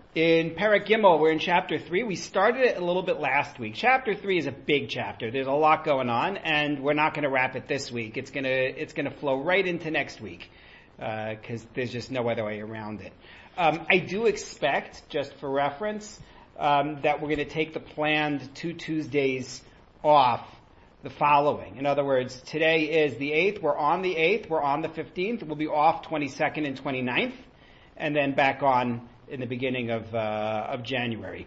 In Perek Gimel, we're in chapter 3. We started it a little bit last week. Chapter 3 is a big chapter. There's a lot going on, and we're not going to wrap it this week. It's gonna flow right into next week, because there's just no other way around it. I do expect, just for reference, that we're going to take the planned 2 Tuesdays off the following. In other words, today is the 8th. We're on the 8th. We're on the 15th. We'll be off 22nd and 29th, and then back on in the beginning of January.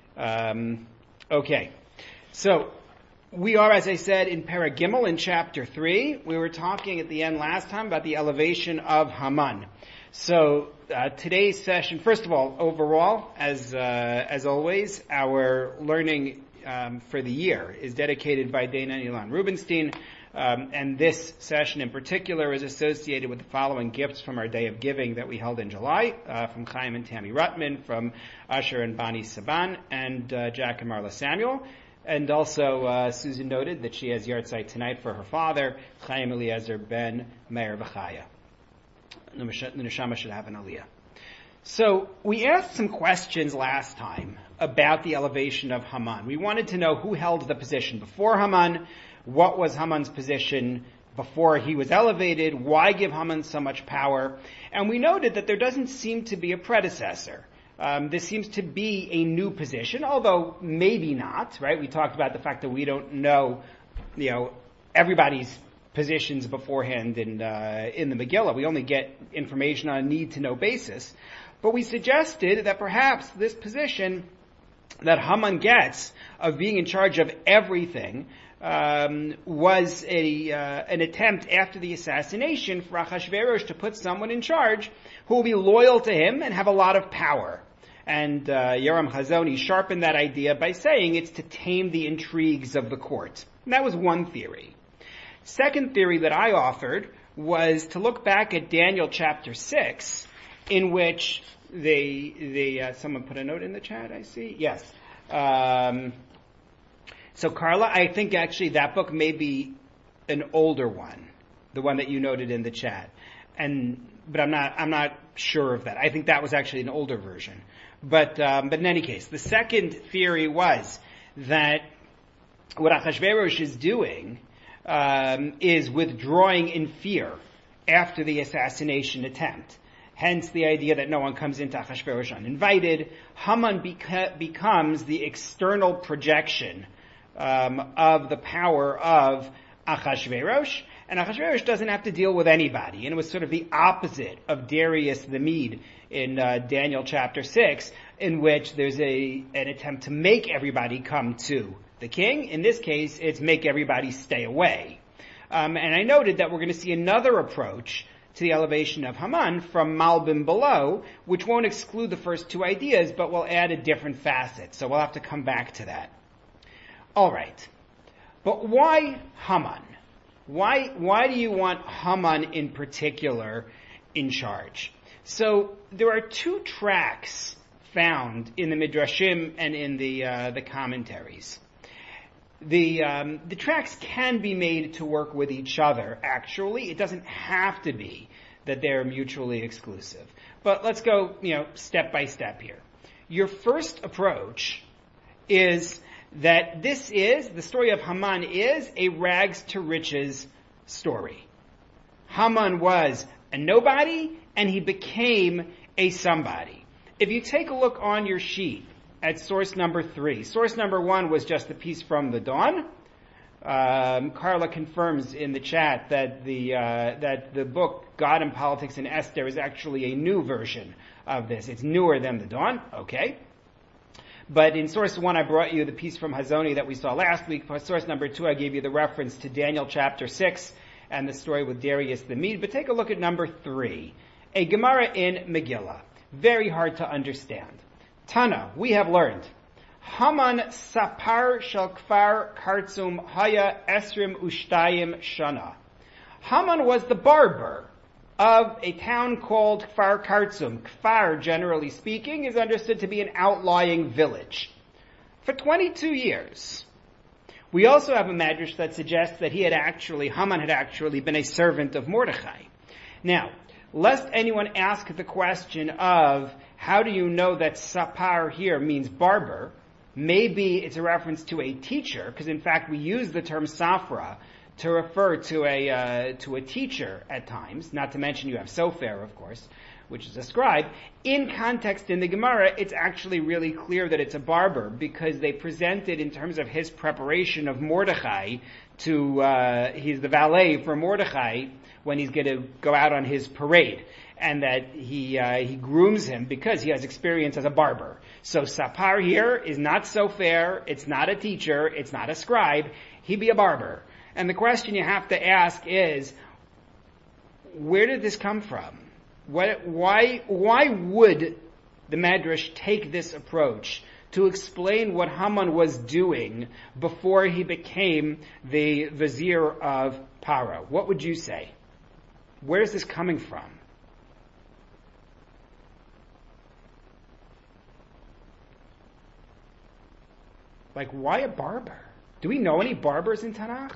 Okay. So, we are, as I said, in Perek Gimel in chapter 3. We were talking at the end last time about the elevation of Haman. So, today's session, first of all, overall, as always, our learning for the year is dedicated by Dana and Ilan Rubinstein, and this session in particular is associated with the following gifts from our Day of Giving that we held in July, from Chaim and Tammy Rutman, from Asher and Bonnie Saban, and Jack and Marla Samuel. And also, Susan noted that she has yahrzeit tonight for her father, Chaim Eliezer ben Meir V'chaya. The neshama should have an aliyah. So, we asked some questions last time about the elevation of Haman. We wanted to know who held the position before Haman, what was Haman's position before he was elevated, why give Haman so much power, and we noted that there doesn't seem to be a predecessor. This seems to be a new position, although maybe not, right? We talked about the fact that we don't know, everybody's positions beforehand in the Megillah. We only get information on a need-to-know basis. But we suggested that perhaps this position that Haman gets of being in charge of everything was an attempt after the assassination for Achashverosh to put someone in charge who will be loyal to him and have a lot of power. And Yoram Chazoni sharpened that idea by saying it's to tame the intrigues of the court. And that was one theory. Second theory that I offered was to look back at Daniel chapter 6, in which someone put a note in the chat, I see? Yes. So Carla, I think actually that book may be an older one, the one that you noted in the chat. But I'm not sure of that. I think that was actually an older version. But in any case, the second theory was that what Achashverosh is doing, is withdrawing in fear after the assassination attempt. Hence the idea that no one comes into Achashverosh uninvited. Haman becomes the external projection of the power of Achashverosh, and Achashverosh doesn't have to deal with anybody. And it was sort of the opposite of Darius the Mede in Daniel chapter 6, in which there's an attempt to make everybody come to the king. In this case, it's make everybody stay away. And I noted that we're going to see another approach to the elevation of Haman from Malbim below, which won't exclude the first two ideas, but will add a different facet. So we'll have to come back to that. All right. But why Haman? Why do you want Haman in particular in charge? So there are two tracks found in the Midrashim and in the commentaries. The tracks can be made to work with each other, actually. It doesn't have to be that they're mutually exclusive. But let's go, step by step here. Your first approach is that the story of Haman is a rags to riches story. Haman was a nobody, and he became a somebody. If you take a look on your sheet at source number 3, source number 1 was just the piece from the Dawn. Carla confirms in the chat that the book God and Politics in Esther is actually a new version of this. It's newer than the Dawn. Okay. But in source 1, I brought you the piece from Hazoni that we saw last week. For source number 2, I gave you the reference to Daniel chapter 6 and the story with Darius the Mede. But take a look at number 3. A Gemara in Megillah. Very hard to understand. Tana, we have learned. Haman sapar shel kfar kartsum haya esrim ushtayim shana. Haman was the barber of a town called Kfar Kartsum. Kfar, generally speaking, is understood to be an outlying village. For 22 years. We also have a medrash that suggests that Haman had actually been a servant of Mordechai. Now, lest anyone ask the question of how do you know that sapar here means barber? Maybe it's a reference to a teacher, because in fact we use the term safra to refer to a teacher at times, not to mention you have sofer, of course, which is a scribe. In context in the Gemara, it's actually really clear that it's a barber, because they present it in terms of his preparation of Mordechai he's the valet for Mordechai when he's going to go out on his parade, and that he grooms him because he has experience as a barber. So sapar here is not sofer, it's not a teacher, it's not a scribe, he be a barber. And the question you have to ask is, where did this come from? Why would the Medrash take this approach to explain what Haman was doing before he became the vizier of Paro? What would you say? Where is this coming from? Like, why a barber? Do we know any barbers in Tanakh?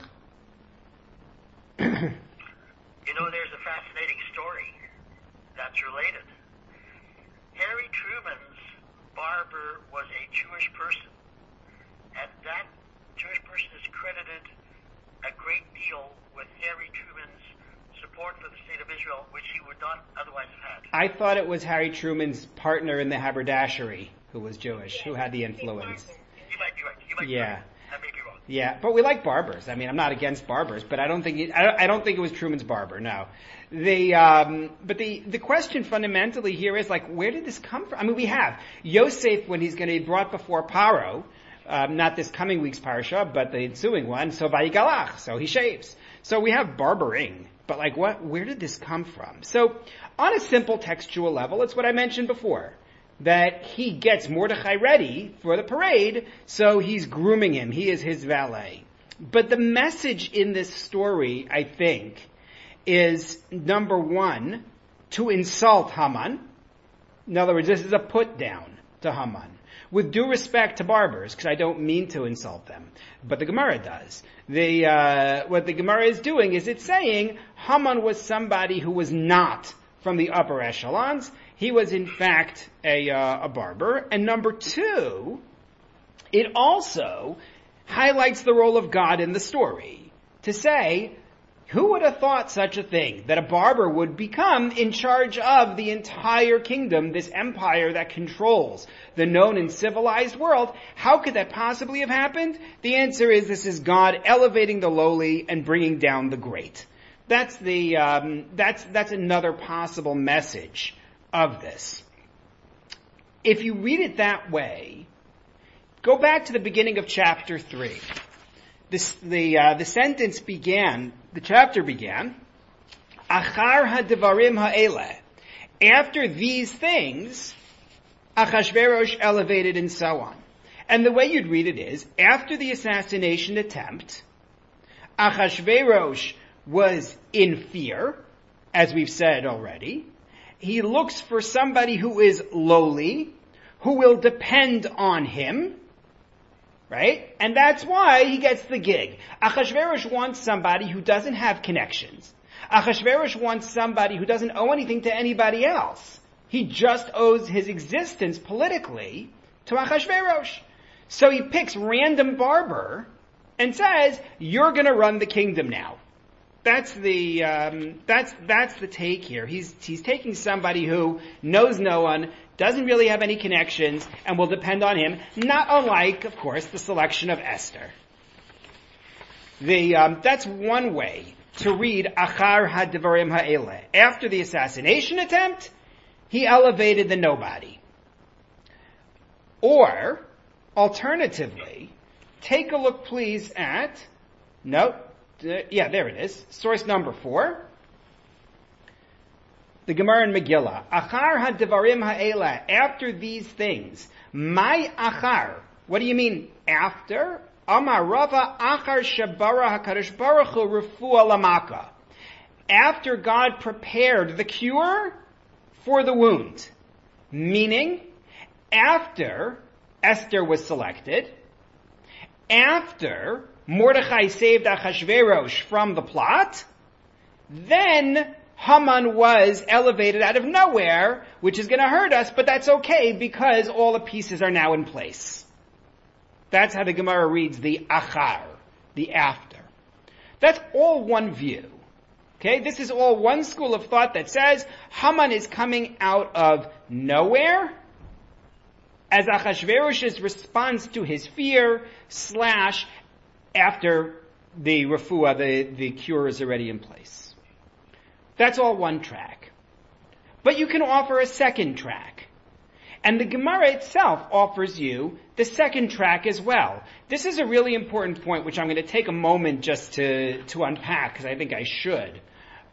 There's a fascinating story that's related. Harry Truman's barber was a Jewish person, and that Jewish person is credited a great deal with Harry Truman's support for the state of Israel, which he would not otherwise have had. I thought it was Harry Truman's partner in the haberdashery who was Jewish, who had the influence. You might be right. Yeah. That may be wrong. Yeah, but we like barbers. I mean, I'm not against barbers, but I don't think it was Truman's barber. No, but the question fundamentally here is, like, where did this come from? I mean, we have Yosef when he's going to be brought before Paro, not this coming week's parsha, but the ensuing one. So vayigalach, so he shaves. So we have barbering, but like, where did this come from? So on a simple textual level, it's what I mentioned before, that he gets Mordechai ready for the parade, so he's grooming him. He is his valet. But the message in this story, I think, is, number one, to insult Haman. In other words, this is a put down to Haman. With due respect to barbers, because I don't mean to insult them, but the Gemara does. What the Gemara is doing is it's saying Haman was somebody who was not from the upper echelons. He was in fact a barber. And number two, it also highlights the role of God in the story. To say, who would have thought such a thing, that a barber would become in charge of the entire kingdom, this empire that controls the known and civilized world? How could that possibly have happened? The answer is, this is God elevating the lowly and bringing down the great. That's another possible message of this. If you read it that way, go back to the beginning of chapter 3. The chapter began, Achar ha'devarim ha'eleh. After these things, Achashverosh elevated, and so on. And the way you'd read it is, after the assassination attempt, Achashverosh was in fear, as we've said already. He looks for somebody who is lowly, who will depend on him, right? And that's why he gets the gig. Achashverosh wants somebody who doesn't have connections. Achashverosh wants somebody who doesn't owe anything to anybody else. He just owes his existence politically to Achashverosh. So he picks random barber and says, you're going to run the kingdom now. That's the take here. He's taking somebody who knows no one, doesn't really have any connections, and will depend on him, not unlike, of course, the selection of Esther. That's one way to read Achar HaDevarim Ha'eleh. After the assassination attempt, he elevated the nobody. Or, alternatively, take a look please at, there it is, source number 4. The Gemara in Megillah. Achar HaDevarim Ha'eleh. After these things. My achar. What do you mean after? Amar Rava achar shabara HaKadosh Baruch Hu refuah lamaka. After God prepared the cure for the wound. Meaning, after Esther was selected, after Mordechai saved Achashverosh from the plot, then Haman was elevated out of nowhere, which is going to hurt us, but that's okay because all the pieces are now in place. That's how the Gemara reads the achar, the after. That's all one view. Okay, this is all one school of thought that says Haman is coming out of nowhere as Achashverosh's response to his fear / after the refuah, the cure is already in place. That's all one track. But you can offer a second track. And the Gemara itself offers you the second track as well. This is a really important point, which I'm going to take a moment just to unpack, because I think I should.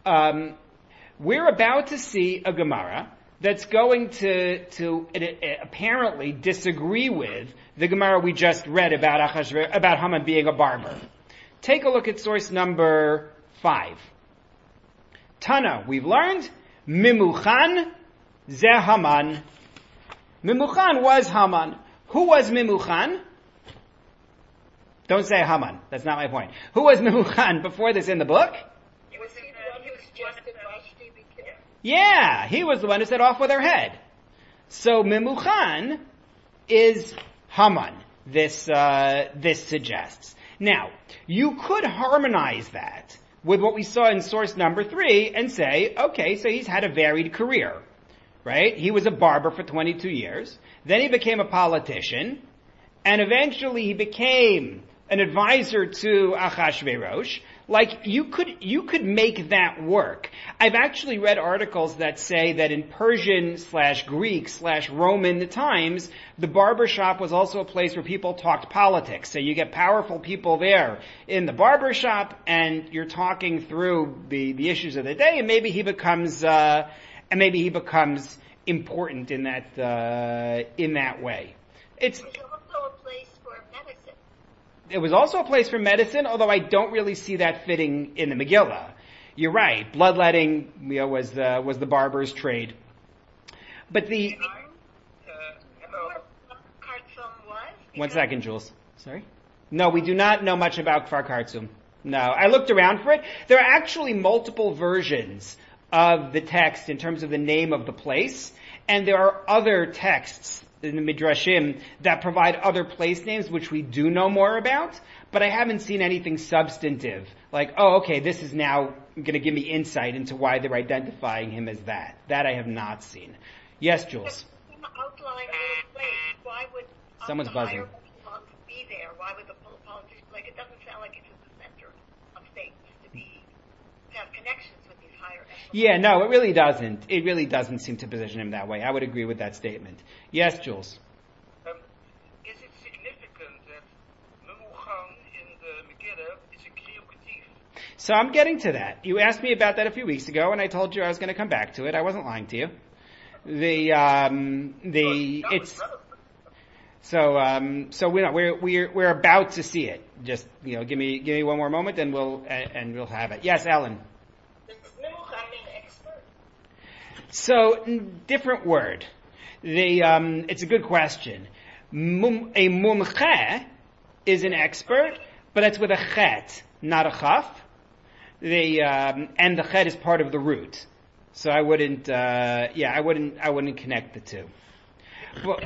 We're about to see a Gemara that's going to apparently disagree with the Gemara we just read about Haman being a barber. Take a look at source number 5. Tana, we've learned, Mimuchan ze Haman. Mimuchan was Haman. Who was Mimuchan? Don't say Haman. That's not my point. Who was Mimuchan before this in the book? Was he the one who suggested Vashti be killed? Yeah, he was the one who said off with her head. So Mimuchan is Haman. This suggests. Now, you could harmonize that with what we saw in source number 3 and say, okay, so he's had a varied career, right? He was a barber for 22 years. Then he became a politician. And eventually he became an advisor to Achashverosh. Like, you could make that work. I've actually read articles that say that in Persian / Greek / Roman times, the barbershop was also a place where people talked politics. So you get powerful people there in the barbershop, and you're talking through the issues of the day, and maybe he becomes important in that way. It's also a place for medicine. It was also a place for medicine, although I don't really see that fitting in the Megillah. You're right. Bloodletting, was the barber's trade. But the... One second, Jules. Sorry? No, we do not know much about Kfar Kartsum. No. I looked around for it. There are actually multiple versions of the text in terms of the name of the place, and there are other texts in the Midrashim that provide other place names which we do know more about, but I haven't seen anything substantive. Like, oh, okay, this is now going to give me insight into why they're identifying him as that. That I have not seen. Yes, Jules? Outline the place. Why would Someone's buzzing. Be there? Why would the politicians, it doesn't sound like it's at the center of things to have connections with these higher echelons. Yeah, no, it really doesn't. It really doesn't seem to position him that way. I would agree with that statement. Yes, Jules? Is it significant that Memuchan in the Megillah is a kriukativ? So I'm getting to that. You asked me about that a few weeks ago, and I told you I was going to come back to it. I wasn't lying to you. So we're about to see it. Just give me one more moment, and we'll have it. Yes, Ellen. Does Memuchan mean expert? So different word. It's a good question. A mumche is an expert, but it's with a chet, not a chaf. And the chet is part of the root. So I wouldn't connect the two. Well,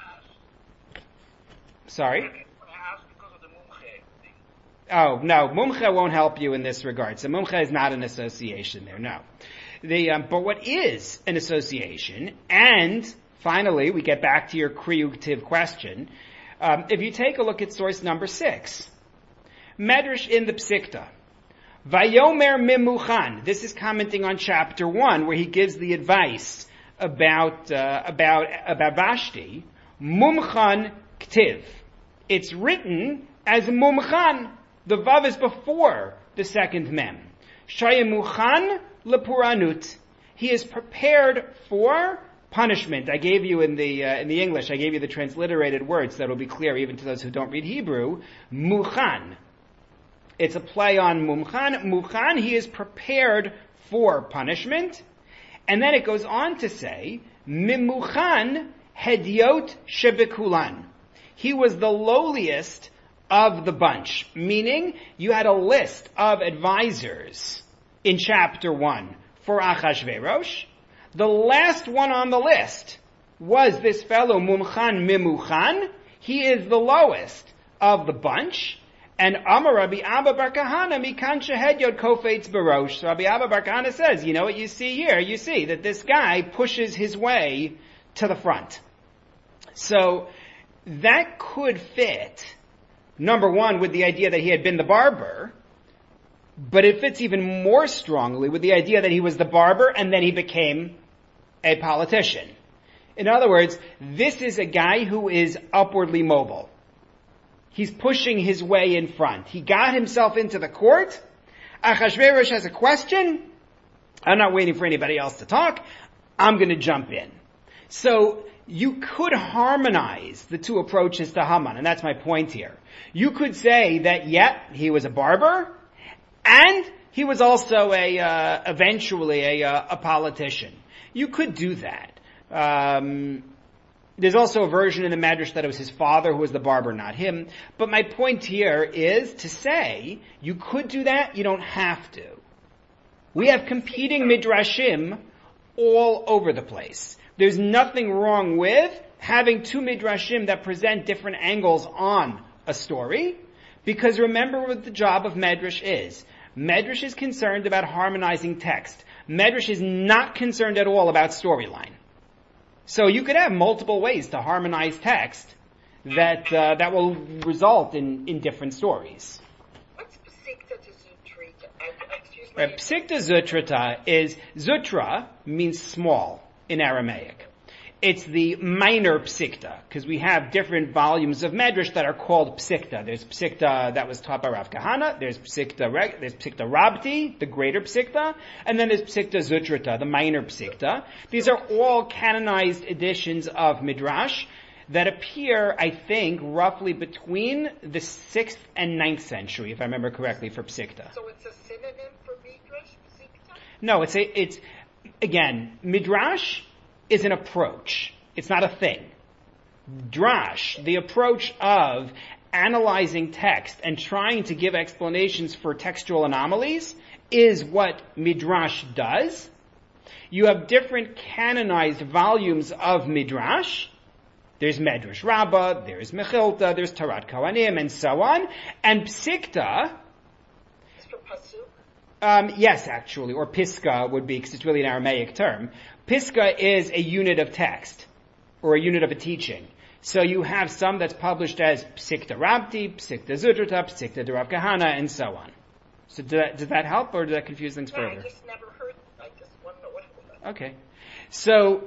sorry? I asked because of the mumche thing. Oh, no, mumche won't help you in this regard. So mumche is not an association there, no. But what is an association, and finally, we get back to your kriukativ question, if you take a look at source number 6, Medrash in the Psikta, Vayomer Mimuchan. This is commenting on chapter 1, where he gives the advice about Vashti. Mumchan Ktiv. It's written as Mumchan. The Vav is before the second Mem. Shayemuchan Lepuranut. He is prepared for punishment. I gave you in the English, I gave you the transliterated words that will be clear even to those who don't read Hebrew. Muchan. It's a play on Mumchan. Muchan, he is prepared for punishment. And then it goes on to say, Mimuchan Hediot Shebekulan. He was the lowliest of the bunch. Meaning, you had a list of advisors in chapter 1 for Achashverosh. The last one on the list was this fellow Mumchan Mimuchan. He is the lowest of the bunch. And Amar Rabbi Abba Bar Kahana Mikan Shehed Yod Kofetz Barosh. So Rabbi Abba Bar Kahana says, you know what you see here? You see that this guy pushes his way to the front. So that could fit, number one, with the idea that he had been the barber, but it fits even more strongly with the idea that he was the barber and then he became a politician. In other words, this is a guy who is upwardly mobile. He's pushing his way in front. He got himself into the court. Achashverosh has a question. I'm not waiting for anybody else to talk. I'm going to jump in. So you could harmonize the two approaches to Haman, and that's my point here. You could say that, he was a barber, and he was also eventually a politician. You could do that. There's also a version in the Medrash that it was his father who was the barber, not him. But my point here is to say, you could do that, you don't have to. We have competing midrashim all over the place. There's nothing wrong with having two midrashim that present different angles on a story, because remember what the job of Medrash is. Medrash is concerned about harmonizing text. Medrash is not concerned at all about storyline. So you could have multiple ways to harmonize text that will result in different stories. What's Psikta to Zutrita? Psikta Zutrita is, Zutra means small in Aramaic. It's the minor Psikta, because we have different volumes of Medrash that are called Psikta. There's Psikta that was taught by Rav Kahana, there's Psikta Rabti, the greater Psikta, and then there's Psikta Zutrita, the minor Psikta. These are all canonized editions of Midrash that appear, I think, roughly between the 6th and 9th century, if I remember correctly, for Psikta. So it's a synonym for Midrash, Psikta? No, it's again, Midrash is an approach. It's not a thing. Drash, the approach of analyzing text and trying to give explanations for textual anomalies, is what Midrash does. You have different canonized volumes of Midrash. There's Medrash Rabbah, there's Mechilta, there's Tarat Kohanim, and so on. And Psikta, It's for Pasuk? Yes, actually, or Piska would be, because it's really an Aramaic term. Piska is a unit of text, or a unit of a teaching. So you have some that's published as Psikta Rabti, Psikta Zutrita, Psikta de Rav Kahana, and so on. So does that help, or did that confuse things further? I just never heard. I just want to know what it was. Okay. So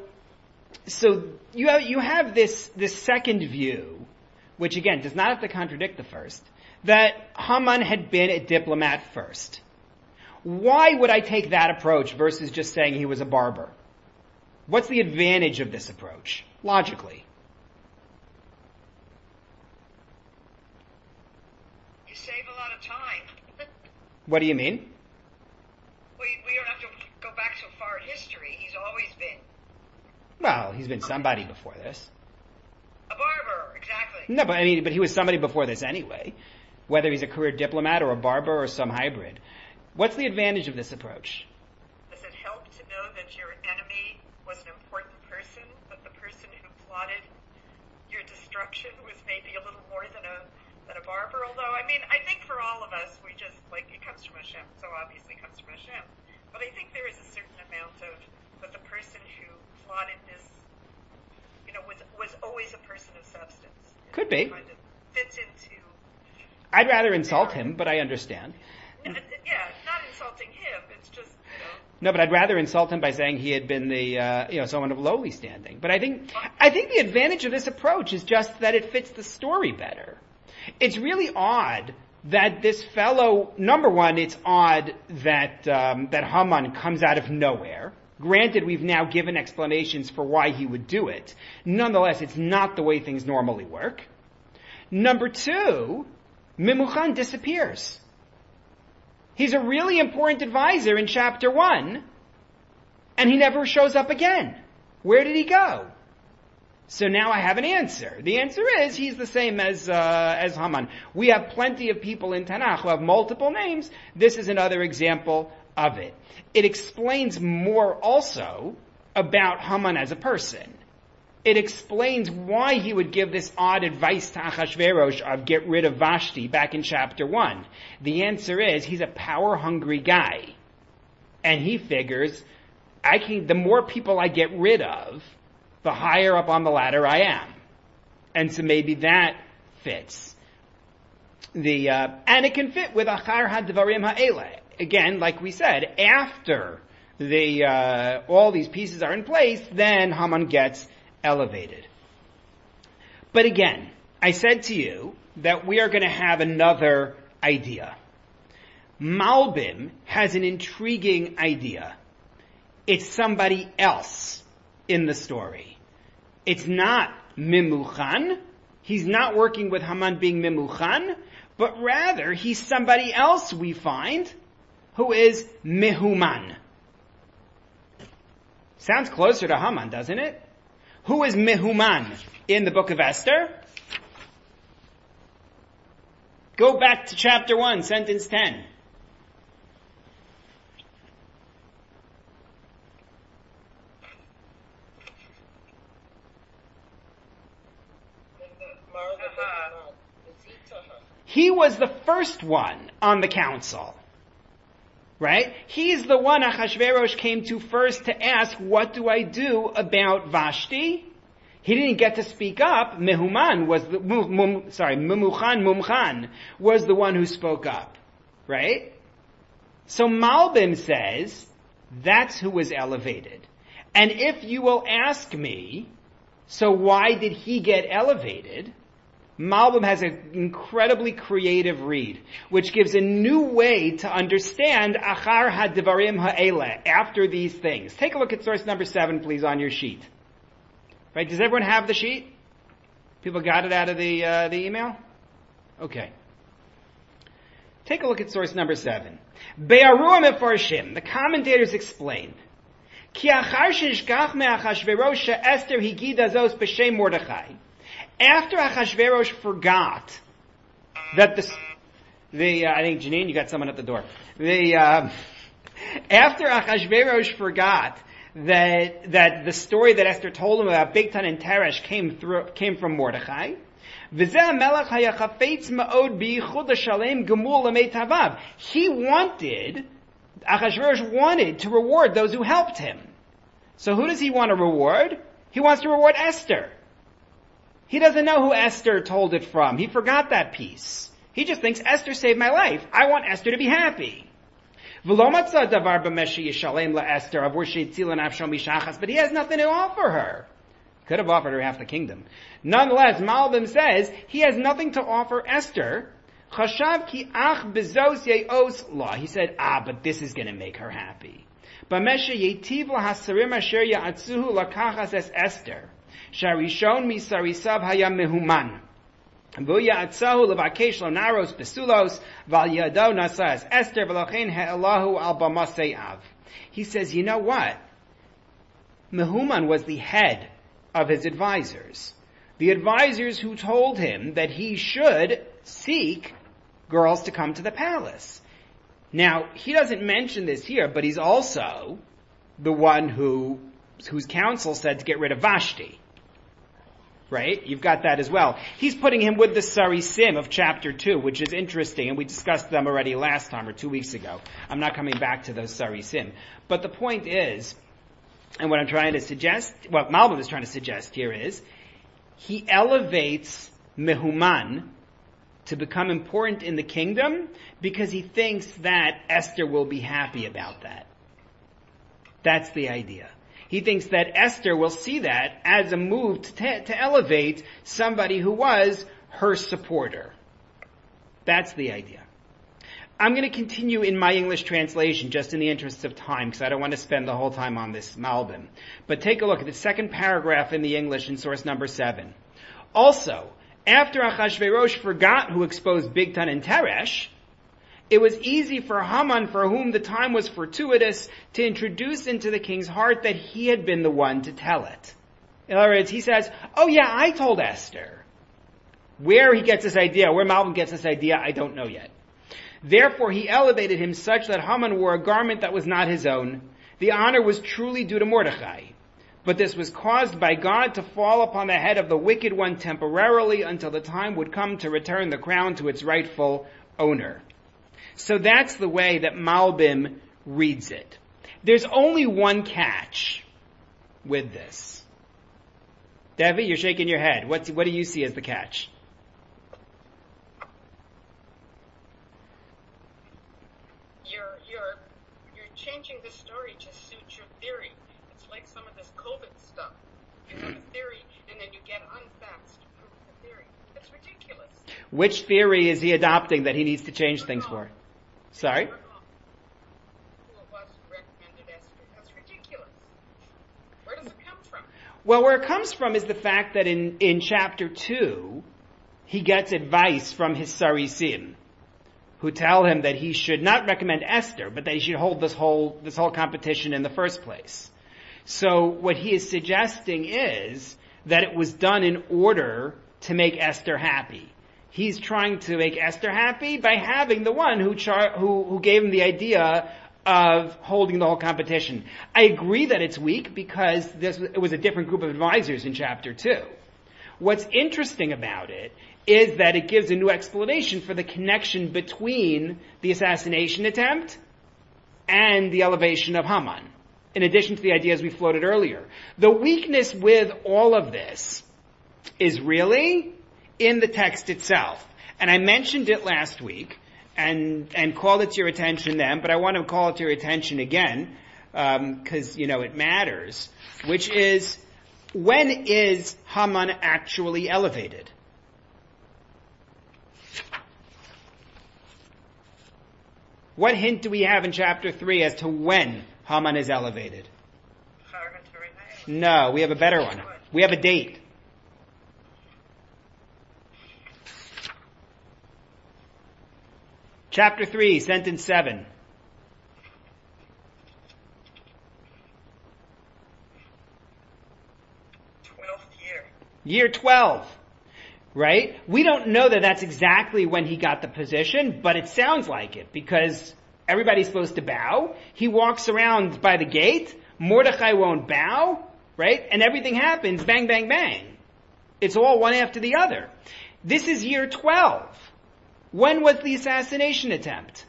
you have this second view, which again does not have to contradict the first, that Haman had been a diplomat first. Why would I take that approach versus just saying he was a barber? What's the advantage of this approach, logically? You save a lot of time. What do you mean? We don't have to go back so far in history. He's always been Well, he's been somebody before this. a barber, exactly. No, but he was somebody before this anyway. Whether he's a career diplomat or a barber or some hybrid. What's the advantage of this approach? Does it help to know that your enemy was an important person, but the person who plotted your destruction was maybe a little more than a barber? Although, I mean, I think for all of us, we just, it comes from Hashem, so obviously it comes from Hashem. But I think there is a certain amount of, that the person who plotted this, was always a person of substance. Could be. Kind of fits into... I'd rather insult him, but I understand. Yeah, not insulting him, it's just, No, but I'd rather insult him by saying he had been someone of lowly standing. But I think the advantage of this approach is just that it fits the story better. It's really odd that this fellow, number one, it's odd that Haman comes out of nowhere. Granted, we've now given explanations for why he would do it. Nonetheless, it's not the way things normally work. Number two, Mimuchan disappears. He's a really important advisor in chapter 1, and he never shows up again. Where did he go? So now I have an answer. The answer is he's the same as Haman. We have plenty of people in Tanakh who have multiple names. This is another example of it. It explains more also about Haman as a person. It explains why he would give this odd advice to Achashverosh of get rid of Vashti back in chapter 1. The answer is he's a power-hungry guy. And he figures, the more people I get rid of, the higher up on the ladder I am. And so maybe that fits. And it can fit with Achar HaDvarim HaEleh. Again, like we said, after all these pieces are in place, then Haman gets elevated. But again, I said to you that we are going to have another idea. Malbim has an intriguing idea. It's somebody else in the story. It's not Mimuchan. He's not working with Haman being Mimuchan, but rather he's somebody else we find who is Mehuman. Sounds closer to Haman, doesn't it? Who is Mehuman in the book of Esther? Go back to chapter 1, sentence 10. He was the first one on the council. Right? He's the one Achashverosh came to first to ask, what do I do about Vashti? He didn't get to speak up. Mehuman was Mumchan was the one who spoke up. Right? So Malbim says, that's who was elevated. And if you will ask me, so why did he get elevated? Malbim has an incredibly creative read, which gives a new way to understand Achar HaDvarim HaEleh, after these things. Take a look at source number 7, please, on your sheet. Right? Does everyone have the sheet? People got it out of the email? Okay. Take a look at source number 7. Be'aruah Mefarshim, the commentators explained, Ki achar shishkach me'Achashverosh Esther higida zos b'shem Mordechai. After Achashverosh forgot that I think Janine, you got someone at the door. After Achashverosh forgot that the story that Esther told him about Bigtan and Teresh came from Mordechai. He Achashverosh wanted to reward those who helped him. So who does he want to reward? He wants to reward Esther. He doesn't know who Esther told it from. He forgot that piece. He just thinks Esther saved my life. I want Esther to be happy. But he has nothing to offer her. Could have offered her half the kingdom. Nonetheless, Malbim says he has nothing to offer Esther. He said, but this is going to make her happy. Esther. Sharishon misarisav hayam mehuman. V'yatzahu levakesh lo naros besulos val yado nasas Esther v'lochein ha'elahu al bamase'av. He says, you know what? Mehuman was the head of his advisors. The advisors who told him that he should seek girls to come to the palace. Now, he doesn't mention this here, but he's also the one whose counsel said to get rid of Vashti. Right? You've got that as well. He's putting him with the Sarisim of chapter 2, which is interesting, and we discussed them already last time or 2 weeks ago. I'm not coming back to those Sarisim. But the point is, and what I'm trying to suggest, what Malbim is trying to suggest here is, he elevates Mehuman to become important in the kingdom because he thinks that Esther will be happy about that. That's the idea. He thinks that Esther will see that as a move to elevate somebody who was her supporter. That's the idea. I'm going to continue in my English translation just in the interest of time because I don't want to spend the whole time on this Malbim. But take a look at the second paragraph in the English in source number 7. Also, after Achashverosh forgot who exposed Bigtan and Teresh, it was easy for Haman, for whom the time was fortuitous, to introduce into the king's heart that he had been the one to tell it. In other words, he says, oh yeah, I told Esther. Where he gets this idea, where Malbim gets this idea, I don't know yet. Therefore he elevated him such that Haman wore a garment that was not his own. The honor was truly due to Mordechai. But this was caused by God to fall upon the head of the wicked one temporarily until the time would come to return the crown to its rightful owner. So that's the way that Malbim reads it. There's only one catch with this. Devi, you're shaking your head. What do you see as the catch? You're changing the story to suit your theory. It's like some of this COVID stuff. You have a theory, and then you get unfacts to prove the theory. It's ridiculous. Which theory is he adopting that he needs to change things for? Sorry? Who it was who recommended Esther. That's ridiculous. Where does it come from? Well, where it comes from is the fact that in chapter 2, he gets advice from his Sarisim, who tell him that he should not recommend Esther, but that he should hold this whole competition in the first place. So what he is suggesting is that it was done in order to make Esther happy. He's trying to make Esther happy by having the one who gave him the idea of holding the whole competition. I agree that it's weak because it was a different group of advisors in chapter 2. What's interesting about it is that it gives a new explanation for the connection between the assassination attempt and the elevation of Haman, in addition to the ideas we floated earlier. The weakness with all of this is really in the text itself. And I mentioned it last week and called it to your attention then, but I want to call it to your attention again, because, it matters, which is, when is Haman actually elevated? What hint do we have in chapter 3 as to when Haman is elevated? No, we have a better one. We have a date. Chapter 3, sentence 7. Year 12. Right? We don't know that that's exactly when he got the position, but it sounds like it, because everybody's supposed to bow. He walks around by the gate. Mordechai won't bow, right? And everything happens, bang, bang, bang. It's all one after the other. This is year 12. When was the assassination attempt?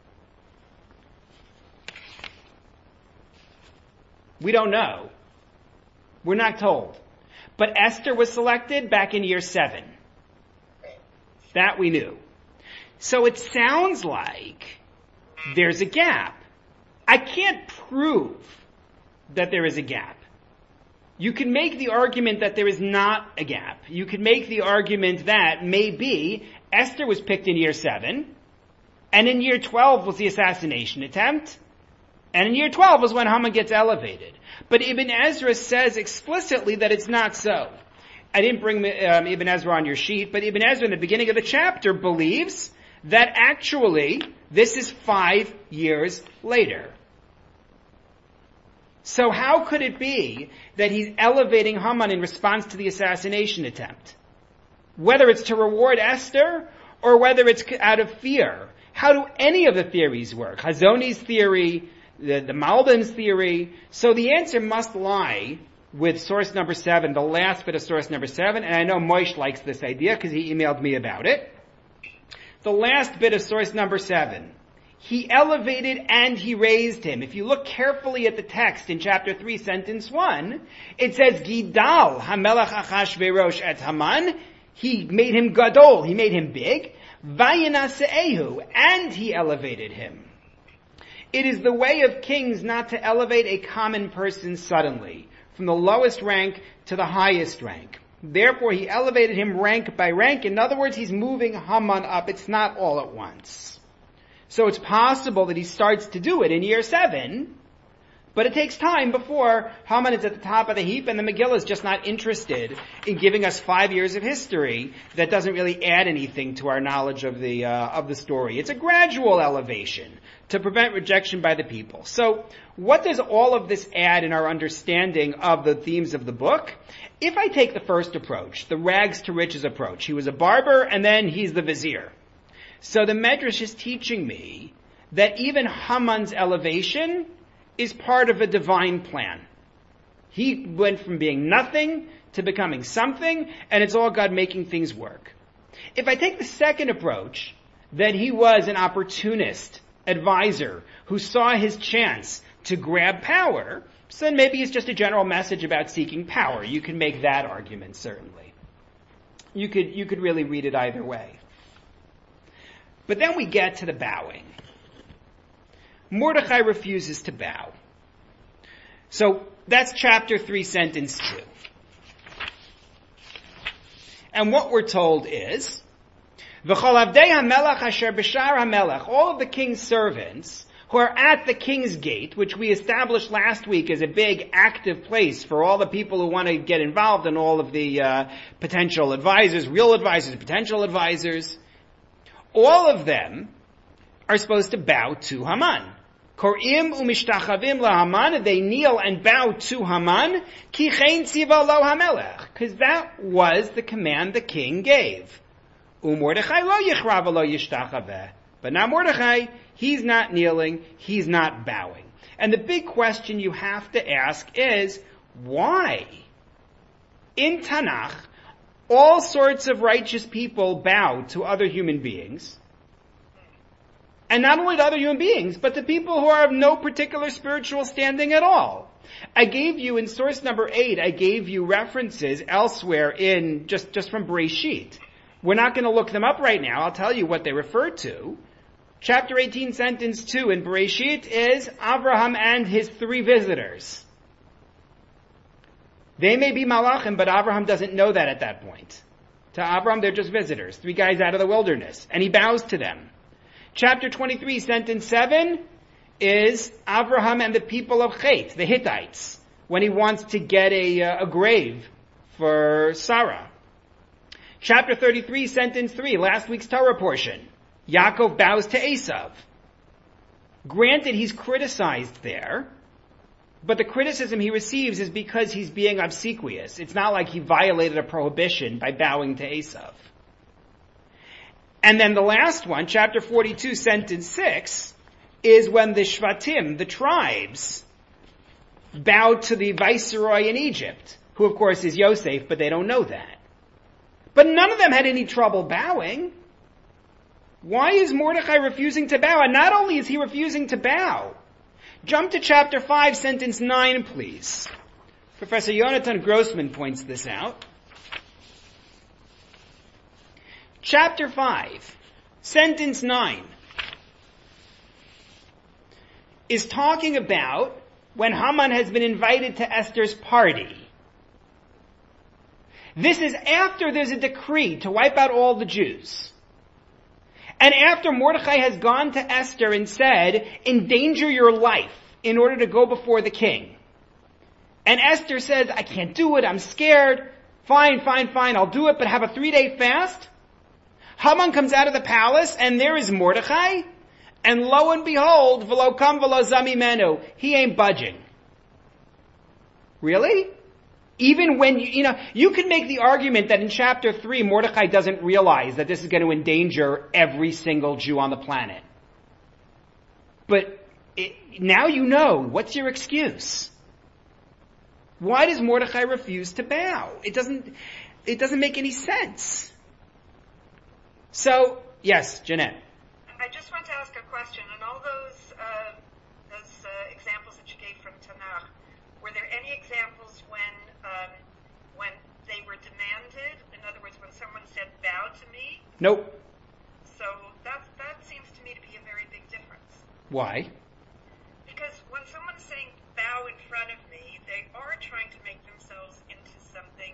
We don't know. We're not told. But Esther was selected back in year 7. That we knew. So it sounds like there's a gap. I can't prove that there is a gap. You can make the argument that there is not a gap. You can make the argument that maybe Esther was picked in year 7, and in year 12 was the assassination attempt, and in year 12 was when Haman gets elevated. But Ibn Ezra says explicitly that it's not so. I didn't bring Ibn Ezra on your sheet, but Ibn Ezra in the beginning of the chapter believes that actually this is 5 years later. So how could it be that he's elevating Haman in response to the assassination attempt? Whether it's to reward Esther or whether it's out of fear. How do any of the theories work? Hazoni's theory, the Malbim's theory. So the answer must lie with source number 7, the last bit of source number 7, and I know Moish likes this idea because he emailed me about it. The last bit of source number 7. He elevated and he raised him. If you look carefully at the text in chapter 3, sentence 1, it says, Gidal hamelach Achashverosh et Haman. He made him gadol, he made him big. Vayinaseehu, and he elevated him. It is the way of kings not to elevate a common person suddenly, from the lowest rank to the highest rank. Therefore, he elevated him rank by rank. In other words, he's moving Haman up. It's not all at once. So it's possible that he starts to do it in year 7, but it takes time before Haman is at the top of the heap and the Megillah is just not interested in giving us 5 years of history that doesn't really add anything to our knowledge of the story. It's a gradual elevation to prevent rejection by the people. So what does all of this add in our understanding of the themes of the book? If I take the first approach, the rags to riches approach, he was a barber and then he's the vizier. So the Medrash is teaching me that even Haman's elevation is part of a divine plan. He went from being nothing to becoming something, and it's all God making things work. If I take the second approach, that he was an opportunist advisor who saw his chance to grab power, so then maybe it's just a general message about seeking power. You can make that argument, certainly. You could really read it either way. But then we get to the bowing. Mordechai refuses to bow. So that's chapter 3, sentence 2. And what we're told is, V'chol avdei hamelech asher b'shar hamelech, all of the king's servants who are at the king's gate, which we established last week as a big active place for all the people who want to get involved and all of the potential advisors, real advisors, potential advisors, all of them are supposed to bow to Haman. Kor'im u'mishtachavim laHaman, they kneel and bow to Haman, ki chein tziva lo hamelech, because that was the command the king gave. U'Mordechai lo yichra v'lo yishtachaveh. But now Mordechai, he's not kneeling, he's not bowing. And the big question you have to ask is, why? In Tanakh, all sorts of righteous people bow to other human beings. And not only to other human beings, but to people who are of no particular spiritual standing at all. I gave you, in source number 8, I gave you references elsewhere in, just from Bereshit. We're not going to look them up right now. I'll tell you what they refer to. Chapter 18, sentence 2 in Bereshit is Avraham and his 3 visitors. They may be malachim, but Avraham doesn't know that at that point. To Avraham, they're just visitors, 3 guys out of the wilderness, and he bows to them. Chapter 23, sentence 7 is Avraham and the people of Chet, the Hittites, when he wants to get a grave for Sarah. Chapter 33, sentence 3, last week's Torah portion. Yaakov bows to Esav. Granted, he's criticized there, but the criticism he receives is because he's being obsequious. It's not like he violated a prohibition by bowing to Esav. And then the last one, chapter 42, sentence 6, is when the Shvatim, the tribes, bowed to the viceroy in Egypt, who of course is Yosef, but they don't know that. But none of them had any trouble bowing. Why is Mordechai refusing to bow? And not only is he refusing to bow, jump to chapter 5, sentence 9, please. Professor Yonatan Grossman points this out. Chapter 5, sentence 9, is talking about when Haman has been invited to Esther's party. This is after there's a decree to wipe out all the Jews. And after Mordechai has gone to Esther and said, endanger your life in order to go before the king. And Esther says, I can't do it, I'm scared. Fine, I'll do it, but have a 3-day fast. Haman comes out of the palace, and there is Mordechai, and lo and behold, v'lo kam v'lo zami menu, he ain't budging. Really? Even when, you can make the argument that in chapter 3, Mordechai doesn't realize that this is going to endanger every single Jew on the planet. But now you know. What's your excuse? Why does Mordechai refuse to bow? It doesn't make any sense. So, yes, Jeanette. I just want to ask a question. In all those examples that you gave from Tanakh, were there any examples when they were demanded? In other words, when someone said, bow to me? Nope. So that seems to me to be a very big difference. Why? Because when someone's saying, bow in front of me, they are trying to make themselves into something,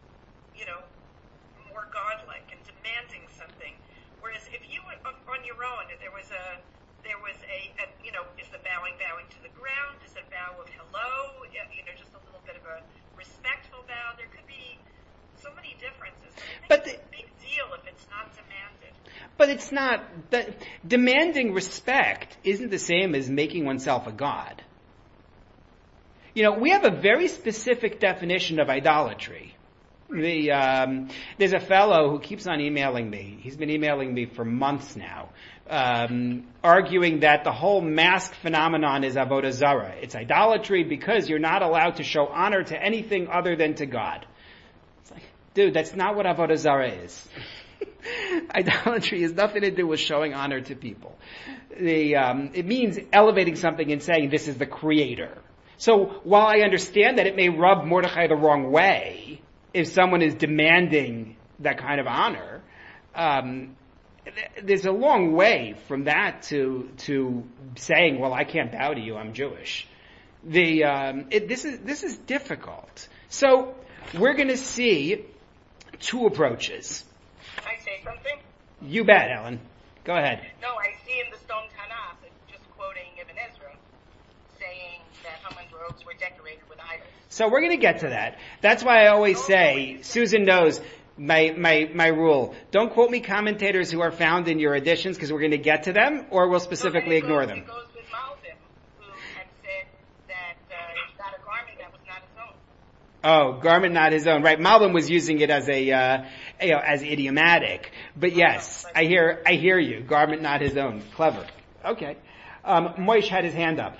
more godlike and demanding something. Whereas if you were on your own, there was a is the bowing to the ground? Is it a bow of hello? Just a little bit of a respectful bow. There could be so many differences. But it's a big deal if it's not demanded. But it's not. Demanding respect isn't the same as making oneself a god. We have a very specific definition of idolatry. There's a fellow who keeps on emailing me. He's been emailing me for months now, arguing that the whole mask phenomenon is avodah zarah. It's idolatry because you're not allowed to show honor to anything other than to God. It's like, dude, that's not what avodah zarah is. Idolatry has nothing to do with showing honor to people. It means elevating something and saying this is the creator. So while I understand that it may rub Mordechai the wrong way if someone is demanding that kind of honor, there's a long way from that to saying, well, I can't bow to you, I'm Jewish. This is difficult. So we're going to see two approaches. Can I say something? You bet, Ellen. Go ahead. No, I see in the Stone Tanakh, just quoting Ibn Ezra, saying that Haman's robes were decorated with idols. So we're going to get to that. That's why I always say, Susan knows my rule. Don't quote me commentators who are found in your editions because we're going to get to them, or we'll specifically ignore them. It goes with Malbim, who had said that he got a garment that was not his own. Oh, garment not his own. Right. Malbim was using it as as idiomatic. But yes, I hear you. Garment not his own. Clever. Okay. Moish had his hand up.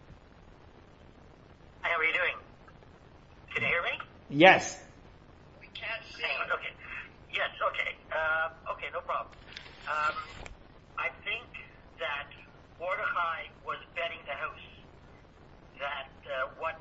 Hi, how are you doing? Can you hear me? Yes. We can't see. Okay. Yes, okay. Okay, no problem. I think that Mordechai was betting the house that what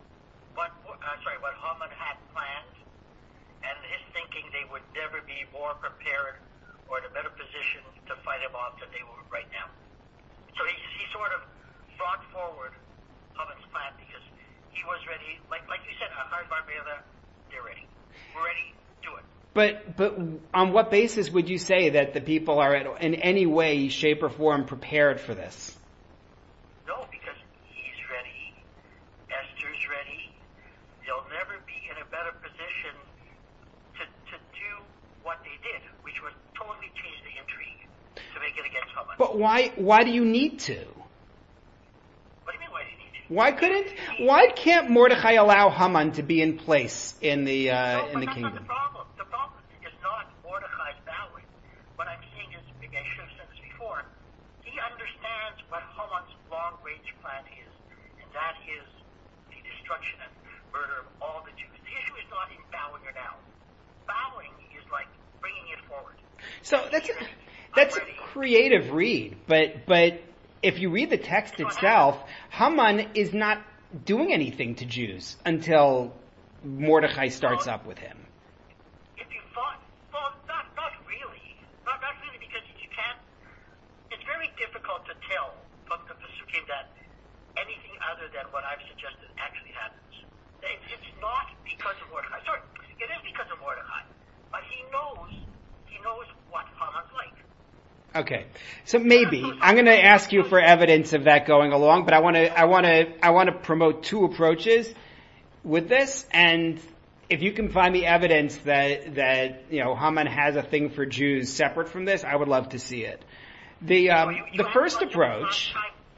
Haman had planned, and his thinking they would never be more prepared or in a better position to fight him off than they were right now. So he sort of brought forward Haman's plan because he was ready, like you said, Ahad Bar-Milah, they're ready. We're ready, do it. But on what basis would you say that the people are in any way, shape, or form prepared for this? No, because he's ready. Esther's ready. They'll never be in a better position to do what they did, which was totally change the intrigue to make it against Haman. But why do you need to? What do you mean, why do you need to? Why can't Mordechai allow Haman to be in place in the That's kingdom? not the problem. The problem is not Mordechai's bowing. What I'm saying is, maybe I should have said this before, he understands what Haman's long-range plan is, and that is the destruction and murder of all the Jews. The issue is not in bowing or now. Bowing is like bringing it forward. So that's a creative read, but if you read the text itself, Haman is not doing anything to Jews until Mordechai starts up with him. If you thought, well, not really. Not really, because you can't, it's very difficult to tell from the Pesukim that anything other than what I've suggested actually happens. It's not because of Mordechai. Sorry, it is because of Mordechai. But he knows what Haman's like. Okay, so maybe I'm going to ask you for evidence of that going along, but I want to promote two approaches with this, and if you can find me evidence that Haman has a thing for Jews separate from this, I would love to see it. The first approach,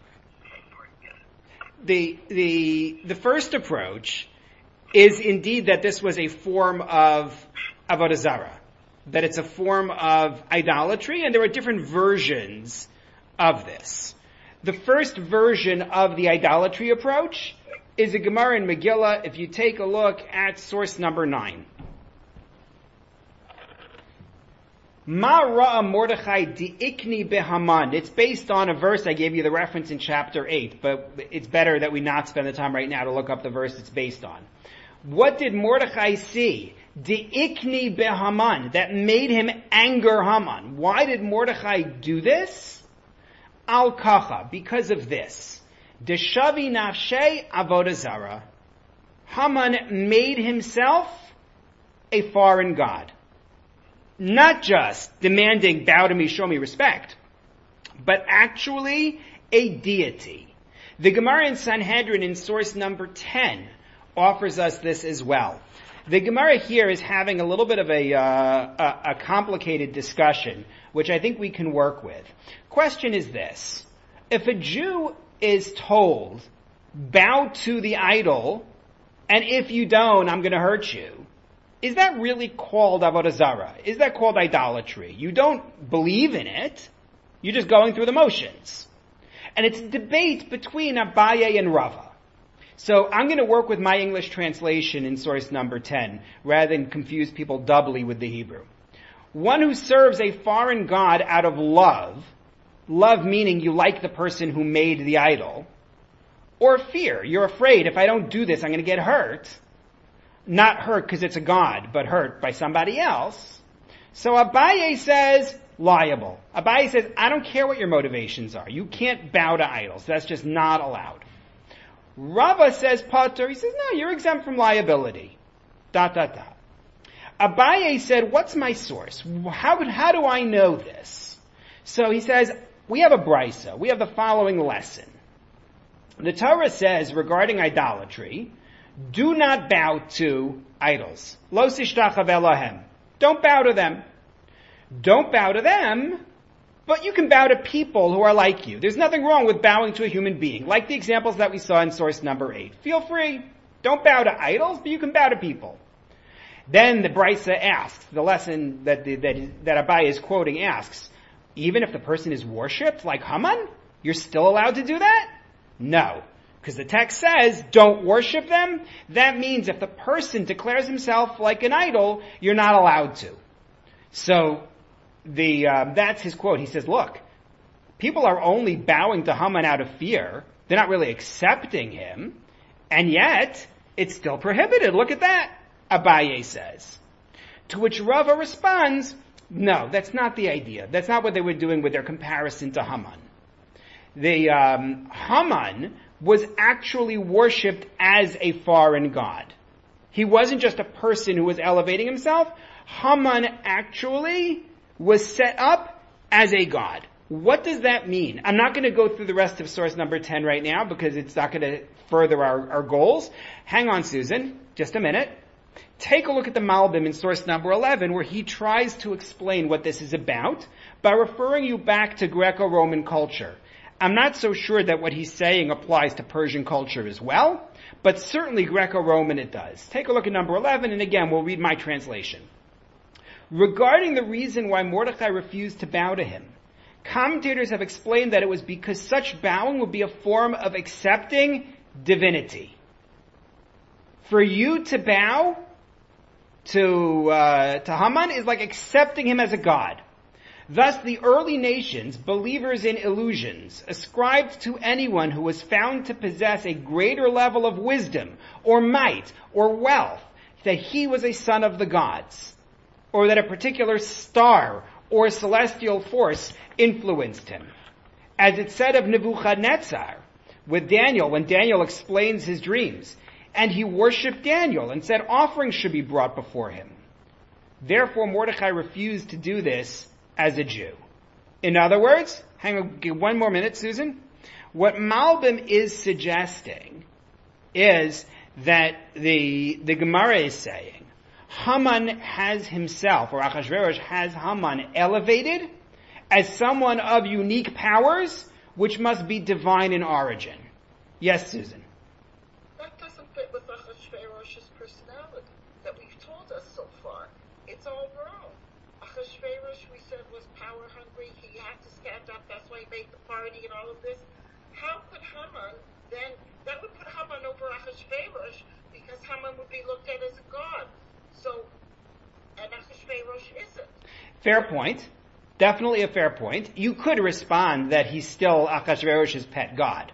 the first approach is indeed that this was a form of avodah zarah, that it's a form of idolatry, and there are different versions of this. The first version of the idolatry approach is a Gemara in Megillah, if you take a look at source number 9. Ma ra'a Mordechai di'ikni behaman. It's based on a verse. I gave you the reference in chapter 8, but it's better that we not spend the time right now to look up the verse it's based on. What did Mordechai see? Di'ikni behaman, that made him anger Haman. Why did Mordechai do this? Al kacha, because of this. Deshavi nafshei avodah zarah. Haman made himself a foreign god. Not just demanding bow to me, show me respect, but actually a deity. The Gemara in Sanhedrin in source number 10 offers us this as well. The Gemara here is having a little bit of a complicated discussion, which I think we can work with. Question is this: if a Jew is told, bow to the idol, and if you don't, I'm going to hurt you, is that really called avodah zarah? Is that called idolatry? You don't believe in it. You're just going through the motions. And it's a debate between Abaye and Rava. So I'm going to work with my English translation in source number 10, rather than confuse people doubly with the Hebrew. One who serves a foreign god out of love meaning you like the person who made the idol, or fear. You're afraid, if I don't do this, I'm going to get hurt. Not hurt because it's a god, but hurt by somebody else. So Abaye says, liable. Abaye says, I don't care what your motivations are. You can't bow to idols. That's just not allowed. Rava says, pater. He says, no, you're exempt from liability. ... Abaye said, what's my source? How do I know this? So he says, we have a brisa. We have the following lesson. The Torah says regarding idolatry, do not bow to idols. Lo sishtachav elohem. Don't bow to them. Don't bow to them, but you can bow to people who are like you. There's nothing wrong with bowing to a human being, like the examples that we saw in source number 8. Feel free. Don't bow to idols, but you can bow to people. Then the brisa asks, the lesson that Abaye is quoting asks, even if the person is worshipped, like Haman, you're still allowed to do that? No. Because the text says, don't worship them. That means if the person declares himself like an idol, you're not allowed to. So, that's his quote. He says, look, people are only bowing to Haman out of fear. They're not really accepting him. And yet, it's still prohibited. Look at that, Abaye says. To which Rava responds, no, that's not the idea. That's not what they were doing with their comparison to Haman. Haman was actually worshipped as a foreign god. He wasn't just a person who was elevating himself. Haman actually was set up as a god. What does that mean? I'm not going to go through the rest of source number 10 right now because it's not going to further our goals. Hang on, Susan, just a minute. Take a look at the Malbim in source number 11 where he tries to explain what this is about by referring you back to Greco-Roman culture. I'm not so sure that what he's saying applies to Persian culture as well, but certainly Greco-Roman it does. Take a look at number 11, and again, we'll read my translation. Regarding the reason why Mordechai refused to bow to him, commentators have explained that it was because such bowing would be a form of accepting divinity. For you to bow to Haman is like accepting him as a god. Thus, the early nations, believers in illusions, ascribed to anyone who was found to possess a greater level of wisdom, or might, or wealth, that he was a son of the gods, or that a particular star or celestial force influenced him. As it said of Nebuchadnezzar, with Daniel, when Daniel explains his dreams, and he worshipped Daniel and said offerings should be brought before him. Therefore, Mordechai refused to do this as a Jew. In other words, hang on, give one more minute, Susan. What Malbim is suggesting is that the Gemara is saying Haman has himself, or Achashverosh has Haman elevated as someone of unique powers, which must be divine in origin. Yes, Susan. That doesn't fit with Achashverosh's personality that we've told us so far. It's all wrong. Achashverosh, we said, was power hungry. He had to stand up. That's why he made the party and all of this. How could Haman then, that would put Haman over Achashverosh because Haman would be looked at as a god. So, and Achashverosh isn't. Fair point. Definitely a fair point. You could respond that he's still Achashverosh's pet god.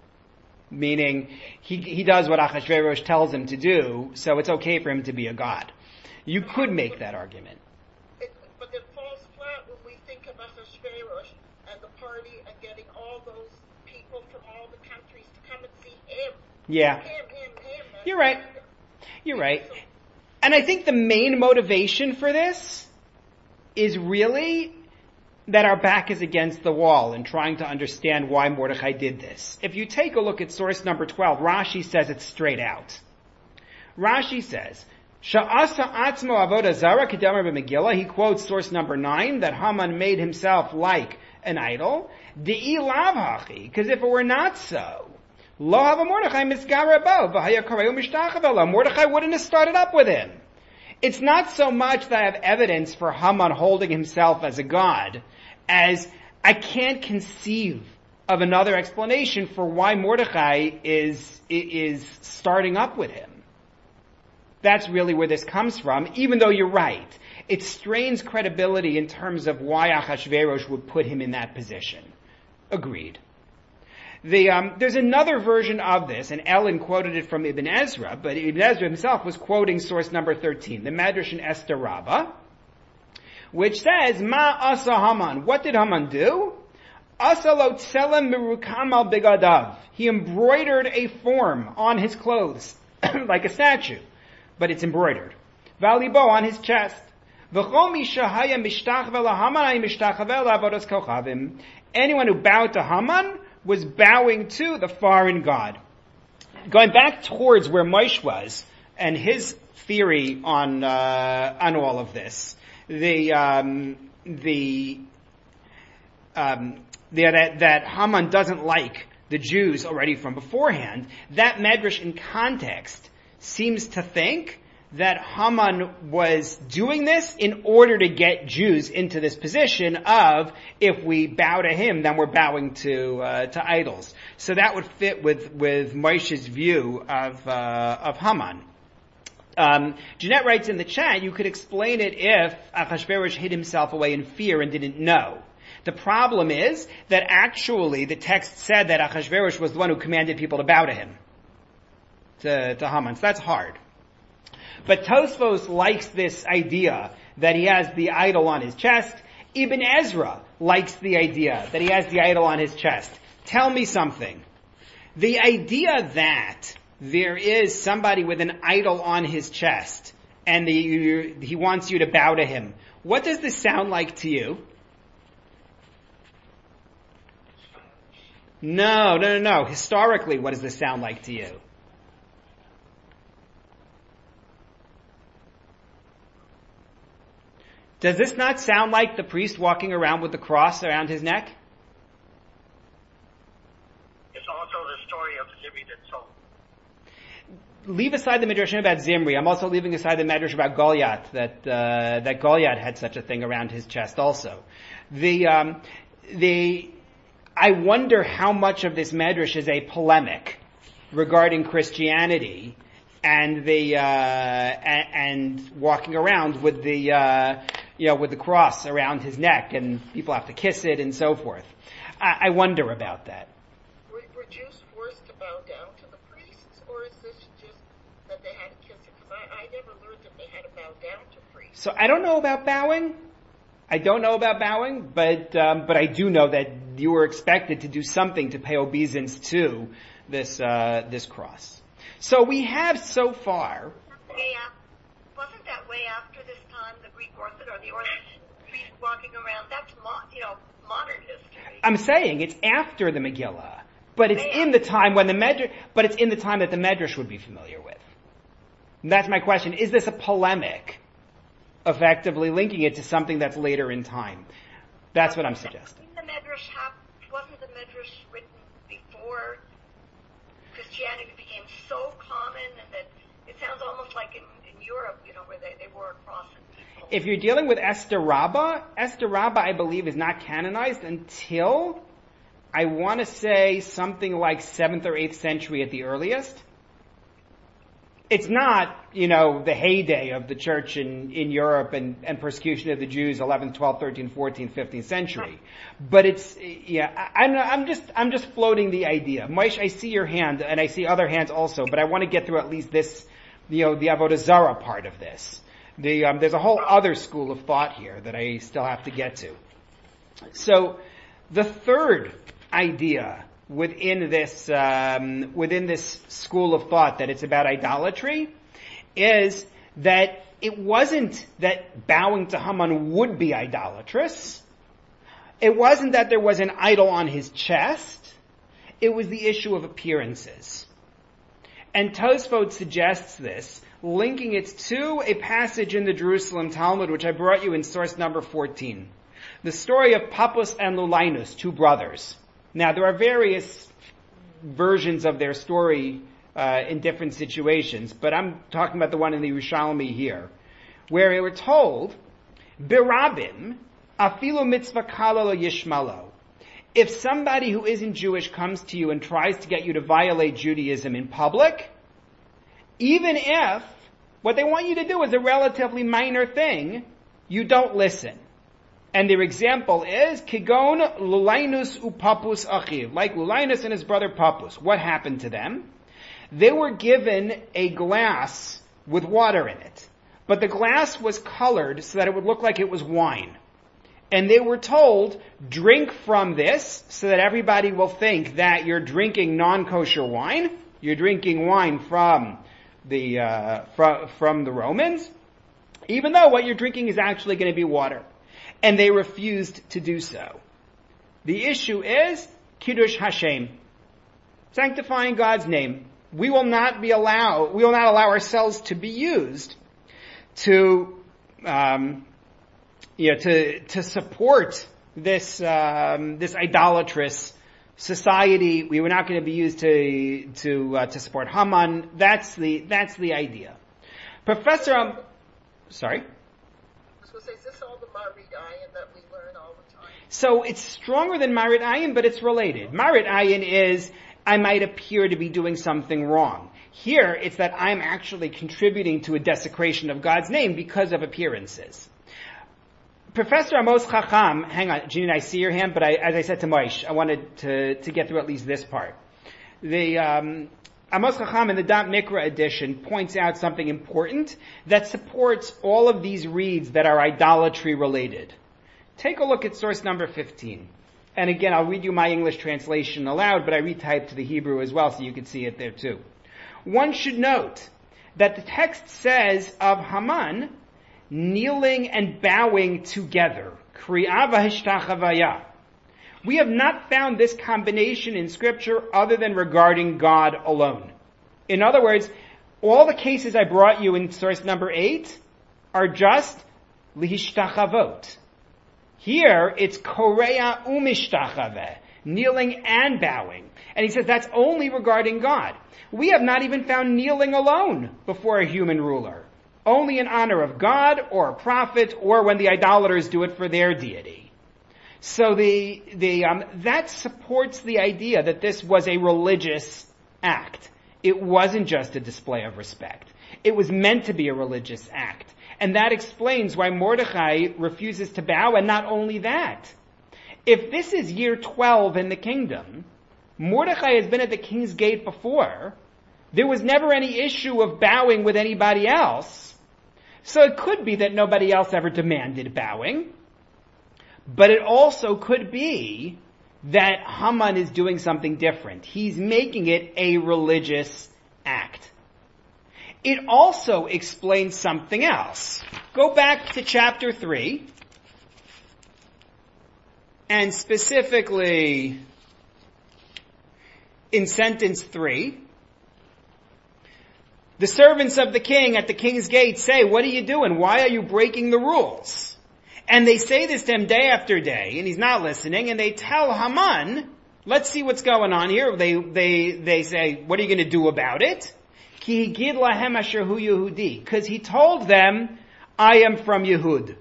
Meaning, he does what Achashverosh tells him to do, so it's okay for him to be a god. You could make that argument. But it falls flat when we think of Achashverosh and the party and getting all those people from all the countries to come and see him. Yeah. Him. You're right. You're right. And I think the main motivation for this is really that our back is against the wall and trying to understand why Mordechai did this. If you take a look at source number 12, Rashi says it straight out. Rashi says, Sha'asa atzmo avoda zara kedamar b'Megillah. He quotes source number 9 that Haman made himself like an idol. De'i lav hachi, because if it were not so, lo hava Mordechai misgara bo v'haya kareu mishtachavela. Mordechai wouldn't have started up with him. It's not so much that I have evidence for Haman holding himself as a god, as I can't conceive of another explanation for why Mordechai is starting up with him. That's really where this comes from, even though you're right. It strains credibility in terms of why Achashverosh would put him in that position. Agreed. There's another version of this, and Ellen quoted it from Ibn Ezra, but Ibn Ezra himself was quoting source number 13, the Medrash in Esther Rabbah, which says, Ma asa Haman. What did Haman do? Asa lo tselem mirukam al bigadav. He embroidered a form on his clothes, like a statue, but it's embroidered. Valibo on his chest. Anyone who bowed to Haman was bowing to the foreign god. Going back towards where Moshe was and his theory on all of this, that Haman doesn't like the Jews already from beforehand. That Medrash in context seems to think that Haman was doing this in order to get Jews into this position of, if we bow to him, then we're bowing to idols. So that would fit with Moshe's view of Haman. Jeanette writes in the chat, you could explain it if Achashverosh hid himself away in fear and didn't know. The problem is that actually the text said that Achashverosh was the one who commanded people to bow to him, to Haman. So that's hard. But Tosfos likes this idea that he has the idol on his chest. Ibn Ezra likes the idea that he has the idol on his chest. Tell me something. The idea that there is somebody with an idol on his chest and he wants you to bow to him, what does this sound like to you? No. Historically, what does this sound like to you? Does this not sound like the priest walking around with the cross around his neck? It's also the story of Zimri that sold. Leave aside the Midrash about Zimri. I'm also leaving aside the Midrash about Goliath, that Goliath had such a thing around his chest also. I wonder how much of this Midrash is a polemic regarding Christianity and and walking around with with the cross around his neck, and people have to kiss it and so forth. I wonder about that. Were Jews forced to bow down to the priests, or is this just that they had to kiss it? Because I never learned that they had to bow down to priests. So I don't know about bowing. But I do know that you were expected to do something to pay obeisance to this cross. So we have so far. Wasn't that way after this time, the Greek Orthodox, or the Orthodox priest walking around? That's modern history. I'm saying it's after the Megillah, but it's in the time when it's in the time that the Medrash would be familiar with. And that's my question. Is this a polemic? Effectively linking it to something that's later in time. That's what I'm suggesting. Wasn't the Medrash written before Christianity became so common, and that it sounds almost like in Europe, where they wore a cross and people. If you're dealing with Esther Rabbah, I believe, is not canonized until, I want to say, something like 7th or 8th century at the earliest. It's not, the heyday of the church in Europe and persecution of the Jews, 11th, 12th, 13th, 14th, 15th century. But it's, I'm just floating the idea. Moshe, I see your hand, and I see other hands also, but I want to get through at least this, the Avodah Zarah part of this. There's a whole other school of thought here that I still have to get to. So, the third idea within this school of thought that it's about idolatry is that it wasn't that bowing to Haman would be idolatrous. It wasn't that there was an idol on his chest. It was the issue of appearances. And Tosfot suggests this, linking it to a passage in the Jerusalem Talmud, which I brought you in source number 14. The story of Pappus and Lulinus, two brothers. Now, there are various versions of their story in different situations, but I'm talking about the one in the Yerushalmi here. where they were told, Birabim, afilu mitzvah kala lo yishmalo. If somebody who isn't Jewish comes to you and tries to get you to violate Judaism in public, even if what they want you to do is a relatively minor thing, you don't listen. And their example is, Kigon Lulainus upapus achiv, like Lulainus and his brother Papus. What happened to them? They were given a glass with water in it. But the glass was colored so that it would look like it was wine. And they were told, drink from this so that everybody will think that you're drinking non-kosher wine. You're drinking wine from the Romans, even though what you're drinking is actually going to be water. And they refused to do so. The issue is Kiddush Hashem, sanctifying God's name. We will not allow ourselves to be used to support this idolatrous society. We were not going to be used to support Haman. That's the idea. Professor, sorry. So is this all the Marit Ayin that we learn all the time? So it's stronger than Marit Ayin, but it's related. Marit Ayin is, I might appear to be doing something wrong. Here, it's that I'm actually contributing to a desecration of God's name because of appearances. Professor Amos Chacham, hang on, Jeanine, I see your hand, but as I said to Moish, I wanted to get through at least this part. The Amos Chacham in the Da'at Mikra edition points out something important that supports all of these reads that are idolatry related. Take a look at source number 15. And again, I'll read you my English translation aloud, but I retyped to the Hebrew as well so you can see it there too. One should note that the text says of Haman, kneeling and bowing together. Kri'a v'hishtachavaya. We have not found this combination in Scripture other than regarding God alone. In other words, all the cases I brought you in source number 8 are just lihishtachavot. Here, it's korea umishtachave, kneeling and bowing. And he says that's only regarding God. We have not even found kneeling alone before a human ruler. Only in honor of God or a prophet or when the idolaters do it for their deity. So that supports the idea that this was a religious act. It wasn't just a display of respect. It was meant to be a religious act. And that explains why Mordechai refuses to bow, and not only that. If this is year 12 in the kingdom, Mordechai has been at the king's gate before. There was never any issue of bowing with anybody else. So it could be that nobody else ever demanded bowing. But it also could be that Haman is doing something different. He's making it a religious act. It also explains something else. Go back to chapter 3, and specifically in sentence 3, the servants of the king at the king's gate say, what are you doing? Why are you breaking the rules? And they say this to him day after day, and he's not listening, and they tell Haman, let's see what's going on here. They say, what are you going to do about it? Ki higid lahem asher hu Yehudi. Because he told them, I am from Yehud.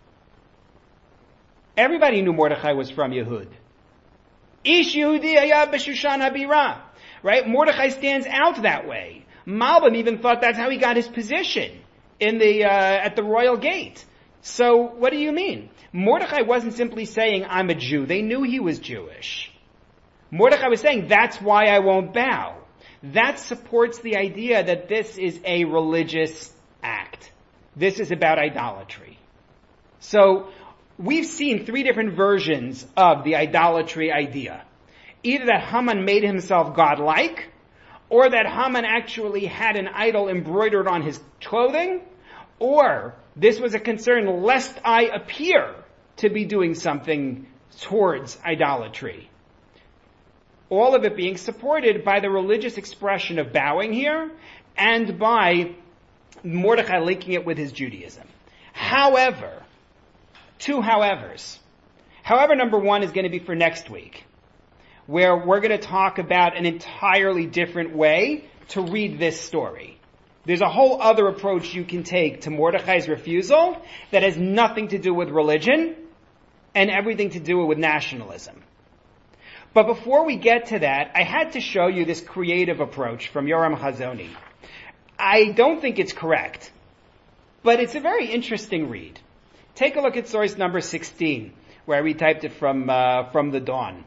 Everybody knew Mordechai was from Yehud. Ish Yehudi haya b'Shushan habira. Right? Mordechai stands out that way. Malbim even thought that's how he got his position in at the royal gate. So what do you mean? Mordechai wasn't simply saying, I'm a Jew. They knew he was Jewish. Mordechai was saying, that's why I won't bow. That supports the idea that this is a religious act. This is about idolatry. So we've seen 3 different versions of the idolatry idea. Either that Haman made himself godlike, or that Haman actually had an idol embroidered on his clothing, or this was a concern lest I appear to be doing something towards idolatry. All of it being supported by the religious expression of bowing here, and by Mordechai linking it with his Judaism. However, 2 howevers. However, number 1 is going to be for next week, where we're going to talk about an entirely different way to read this story. There's a whole other approach you can take to Mordechai's refusal that has nothing to do with religion and everything to do with nationalism. But before we get to that, I had to show you this creative approach from Yoram Hazony. I don't think it's correct, but it's a very interesting read. Take a look at source number 16, where I retyped it from the Dawn.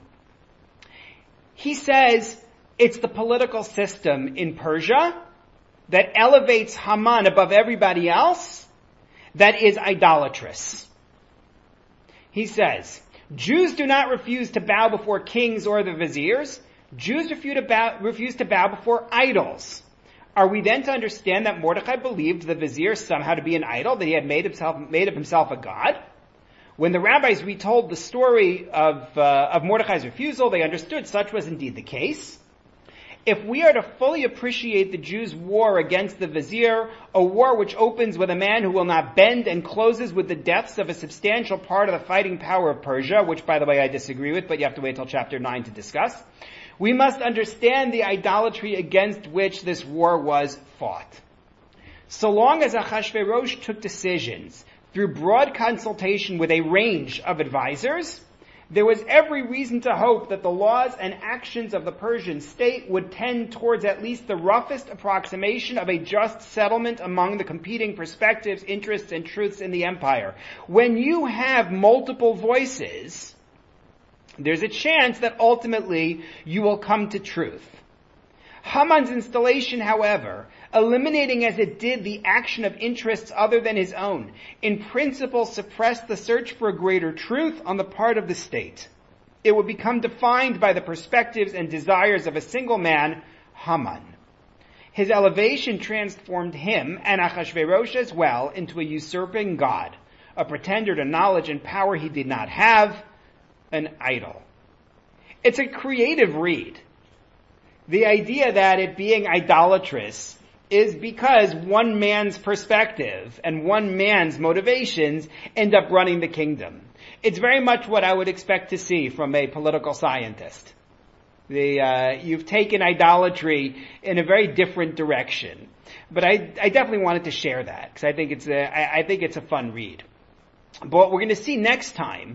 He says it's the political system in Persia that elevates Haman above everybody else that is idolatrous. He says, Jews do not refuse to bow before kings or the viziers. Jews refuse to bow before idols. Are we then to understand that Mordechai believed the vizier somehow to be an idol, that he had made of himself a god? When the rabbis retold the story of Mordechai's refusal, they understood such was indeed the case. If we are to fully appreciate the Jews' war against the vizier, a war which opens with a man who will not bend and closes with the deaths of a substantial part of the fighting power of Persia, which by the way I disagree with, but you have to wait till chapter 9 to discuss, we must understand the idolatry against which this war was fought. So long as Achashverosh took decisions through broad consultation with a range of advisors, there was every reason to hope that the laws and actions of the Persian state would tend towards at least the roughest approximation of a just settlement among the competing perspectives, interests, and truths in the empire. When you have multiple voices, there's a chance that ultimately you will come to truth. Haman's installation, however, eliminating as it did the action of interests other than his own, in principle suppressed the search for a greater truth on the part of the state. It would become defined by the perspectives and desires of a single man, Haman. His elevation transformed him, and Achashverosh as well, into a usurping god, a pretender to knowledge and power he did not have, an idol. It's a creative read. The idea that it being idolatrous is because one man's perspective and one man's motivations end up running the kingdom. It's very much what I would expect to see from a political scientist. You've taken idolatry in a very different direction. But I definitely wanted to share that because I think it's a fun read. But what we're going to see next time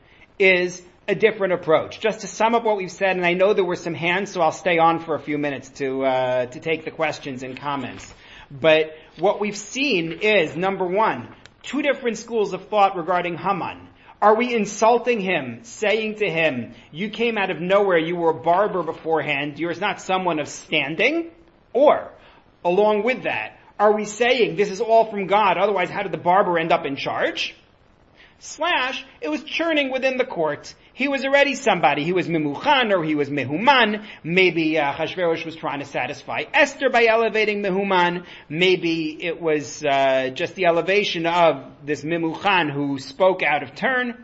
is a different approach. Just to sum up what we've said, and I know there were some hands, so I'll stay on for a few minutes to take the questions and comments. But what we've seen is, number one, two different schools of thought regarding Haman. Are we insulting him, saying to him, you came out of nowhere, you were a barber beforehand, you're not someone of standing? Or, along with that, are we saying this is all from God, otherwise how did the barber end up in charge? / it was churning within the court. He was already somebody. He was Memuchan or he was Mehuman. Maybe Achashverosh was trying to satisfy Esther by elevating Mehuman. Maybe it was just the elevation of this Memuchan who spoke out of turn.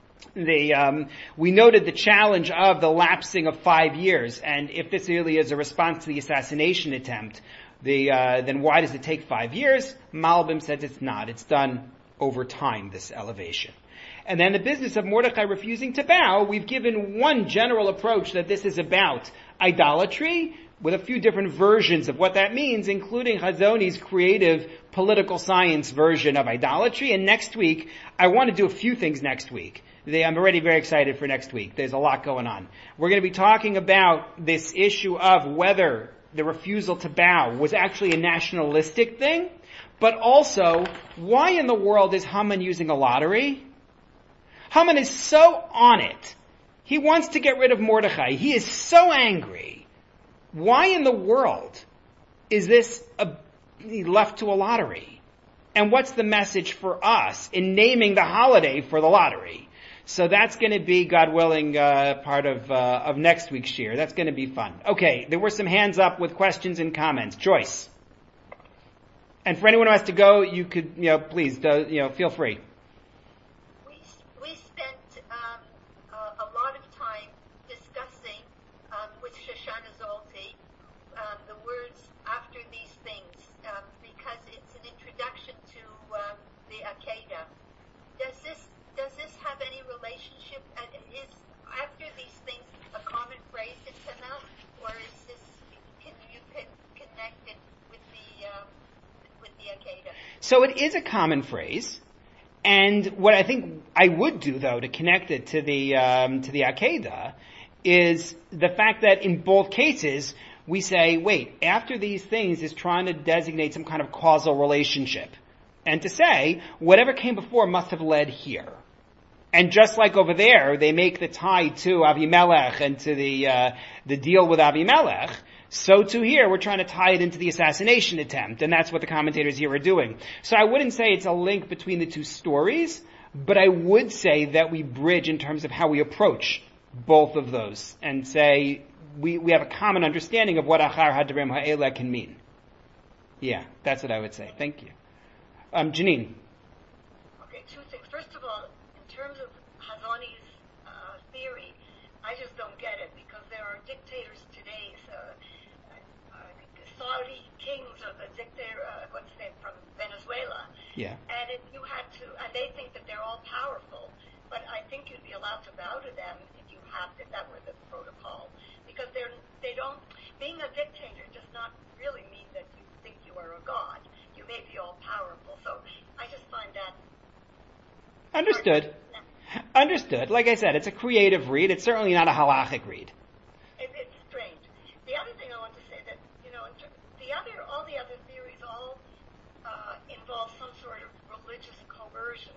We noted the challenge of the lapsing of 5 years, and if this really is a response to the assassination attempt, then why does it take 5 years? Malbim says it's not. It's done over time, this elevation. And then the business of Mordechai refusing to bow, we've given one general approach that this is about idolatry, with a few different versions of what that means, including Hazony's creative political science version of idolatry. And next week, I want to do a few things next week. I'm already very excited for next week. There's a lot going on. We're going to be talking about this issue of whether the refusal to bow was actually a nationalistic thing, but also, why in the world is Haman using a lottery? Haman is so on it. He wants to get rid of Mordechai. He is so angry. Why in the world is this left to a lottery? And what's the message for us in naming the holiday for the lottery? So that's going to be, God willing, part of next week's shir. That's going to be fun. Okay, there were some hands up with questions and comments. Joyce. And for anyone who has to go, you could, please, feel free. We spent a lot of time discussing with Shoshana Zolty the words after these things because it's an introduction to the Akedah. Does this have any relationship? Is after these things a common phrase in Tanakh, or is this can you connect it with the So it is a common phrase. And what I think I would do, though, to connect it to the Akedah, is the fact that in both cases, we say, wait, after these things is trying to designate some kind of causal relationship. And to say, whatever came before must have led here. And just like over there, they make the tie to Avimelech and to the deal with Avimelech, so too here, we're trying to tie it into the assassination attempt, and that's what the commentators here are doing. So I wouldn't say it's a link between the two stories, but I would say that we bridge in terms of how we approach both of those, and say we have a common understanding of what Achar Hadrim Ha'eleh can mean. Yeah, that's what I would say. Thank you. Janine. Okay, two things. First of all, in terms of Hazani's theory, I just don't get it, because there are dictators today, Saudi kings or the dictator, what's his name, from Venezuela. Yeah. And if you had to, and they think that they're all powerful, but I think you'd be allowed to bow to them if that were the protocol, because they don't, being a dictator does not really mean that you think you are a god. You may be all powerful. So I just find that Understood. Like I said, it's a creative read. It's certainly not a halachic read. It's strange. The other thing I want to say that, all the other theories all involve some sort of religious coercion.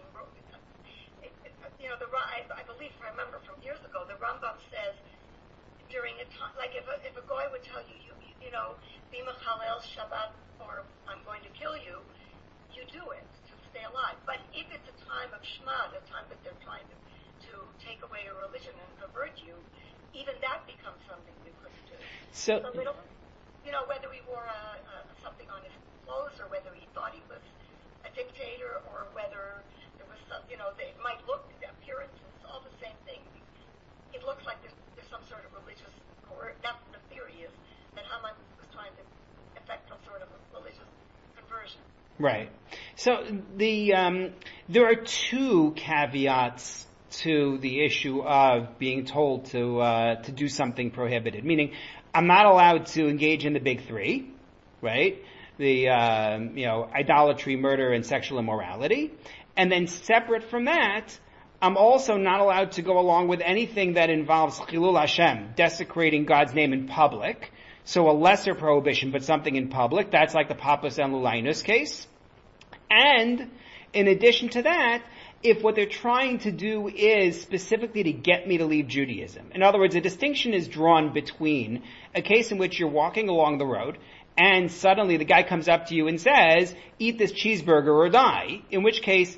I believe, I remember from years ago, the Rambam says during a time, like if a goy would tell you, be mechalel Shabbat, or I'm going to kill you, you do it to stay alive. But if it's a time of Shema, a time that they're trying to take away your religion and pervert you, even that becomes something you couldn't do. So whether he wore something on his clothes, or whether he thought he was a dictator, or whether there was some, they might look, the appearance is all the same thing. It looks like there's some sort of religious, that's the theory is, that Haman was trying to effect some sort of religious conversion. Right. So there are two caveats to the issue of being told to do something prohibited. Meaning, I'm not allowed to engage in the big three, right? The idolatry, murder, and sexual immorality. And then separate from that, I'm also not allowed to go along with anything that involves Chilul Hashem, desecrating God's name in public. So a lesser prohibition, but something in public. That's like the Papas and Lulainus case. And in addition to that, if what they're trying to do is specifically to get me to leave Judaism. In other words, a distinction is drawn between a case in which you're walking along the road and suddenly the guy comes up to you and says, eat this cheeseburger or die, in which case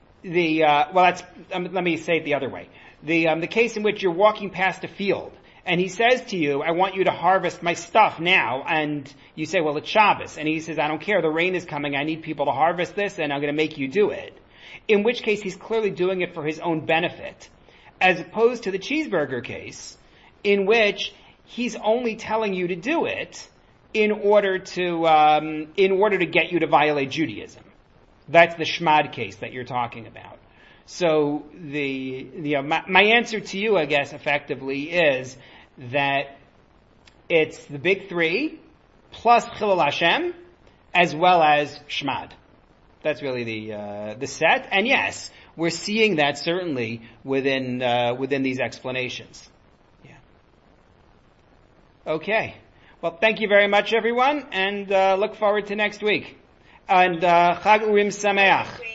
let me say it the other way. The case in which you're walking past a field and he says to you, I want you to harvest my stuff now, and you say, well, it's Shabbos, and he says, I don't care, the rain is coming, I need people to harvest this, and I'm going to make you do it. In which case he's clearly doing it for his own benefit, as opposed to the cheeseburger case, in which he's only telling you to do it in order to get you to violate Judaism. That's the Shmad case that you're talking about. So my answer to you, I guess, effectively is that it's the big three plus Chilul Hashem as well as Shmad. That's really the set. And yes, we're seeing that certainly within these explanations. Yeah. Okay. Well, thank you very much, everyone, and look forward to next week. And Chag Urim Sameach.